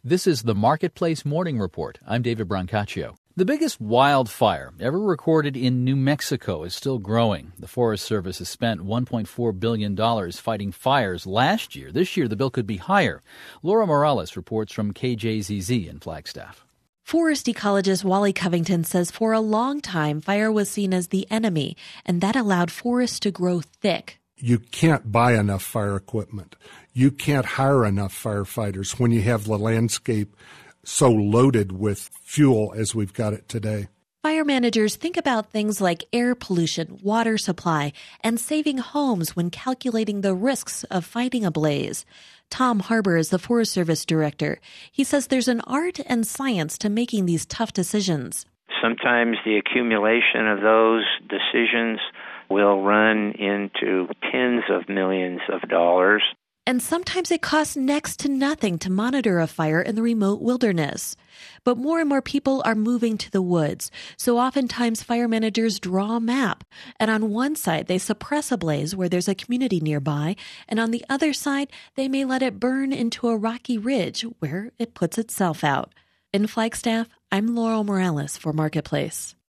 This is the Marketplace Morning Report. I'm David Brancaccio. The biggest wildfire ever recorded in New Mexico is still growing. The Forest Service has spent $1.4 billion fighting fires last year. This year, the bill could be higher. Laura Morales reports from KJZZ in Flagstaff. Forest ecologist Wally Covington says for a long time, fire was seen as the enemy, and that allowed forests to grow thick. You can't buy enough fire equipment. You can't hire enough firefighters when you have the landscape so loaded with fuel as we've got it today. Fire managers think about things like air pollution, water supply, and saving homes when calculating the risks of fighting a blaze. Tom Harbor is the Forest Service director. He says there's an art and science to making these tough decisions. Sometimes the accumulation of those decisions will run into tens of millions of dollars. And sometimes it costs next to nothing to monitor a fire in the remote wilderness. But more and more people are moving to the woods, so oftentimes fire managers draw a map. And on one side, they suppress a blaze where there's a community nearby, and on the other side, they may let it burn into a rocky ridge where it puts itself out. In Flagstaff, I'm Laurel Morales for Marketplace.